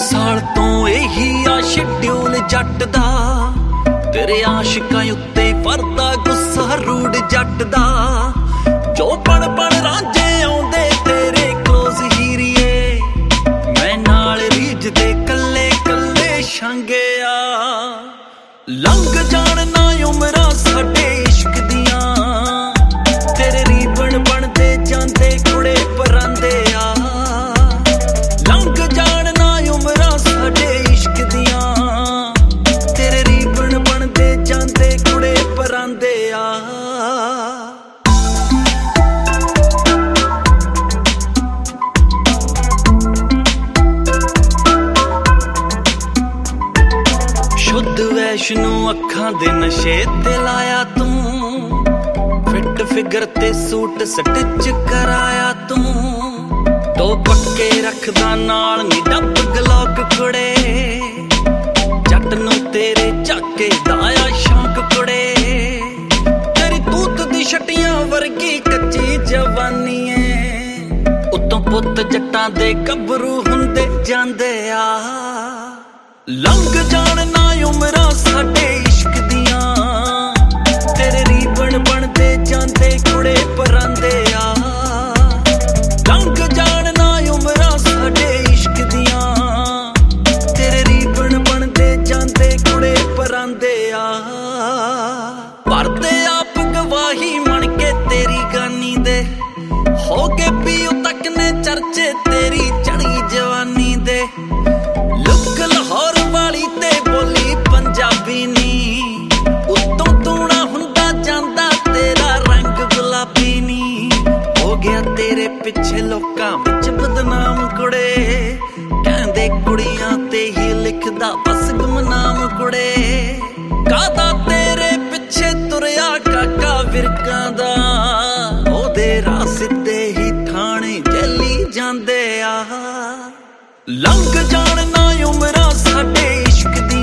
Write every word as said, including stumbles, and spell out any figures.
साल तो यही आ शेड्यूल जट दा, तेरे आशिकां उत्ते फरदा गुस्सा रूड जट दा। जो पल पल रांझे आउंदे तेरे क्लोज हीरिए, मैं नाल रीझदे कल्ले कल्ले छांगे आ। लंघ जाण ना उमरां साडे इश्क दियां, तेरे रीबन बनदे जांदे कुड़े परांदे आ। लंघ जाण ना उमरां साडे इश्क दियां, तेरे रीबन बनदे जांदे कुड़े परांदे आ। शुद्ध वैष्णो अखां दे नशे ते लाया तू, फिट फिगर ते सूट स्टिच कराया तू। तो पक्के रखदा नाल नी डब गलौक कुड़े, जट नूं तेरे झाके दा आ शौक कुड़े। तेरी तूत दी छटियां वर्गी कच्ची जवानी ऐ, उत्तों पुत्त जट्टां दे गभरू हुंदे जांदे आ। लंघ जाण ना उमरां साडे इश्क दियां, तेरे रीबन बनदे जांदे कुड़े परांदे आ। लंघ जाण ना उमरां साडे इश्क दियां, तेरे रीबन बनदे जांदे कुड़े परांदे आ। भरदे आप गवाही मन के तेरी गानी दे, हो गए पीओ तक ने चर्चे तेरी चढ़ी जवानी दे। लुक लाहौर वाली ते बोली पंजाबी नी, उत्तों तूना हुंदा जांदा तेरा रंग गुलाबी नी। हो गया तेरे पिछे लोकां विच बदनाम कुड़े, कहंदे कुड़ियां ते ही लिखदा बस गुमनाम कुड़े। कादा तेरे पिछे तुरया काका विरकां दा, ओदे राह सिद्धे ही थाणे जैली जांदे आ। लंघ जाण ना उमरां साडे इश्क दी,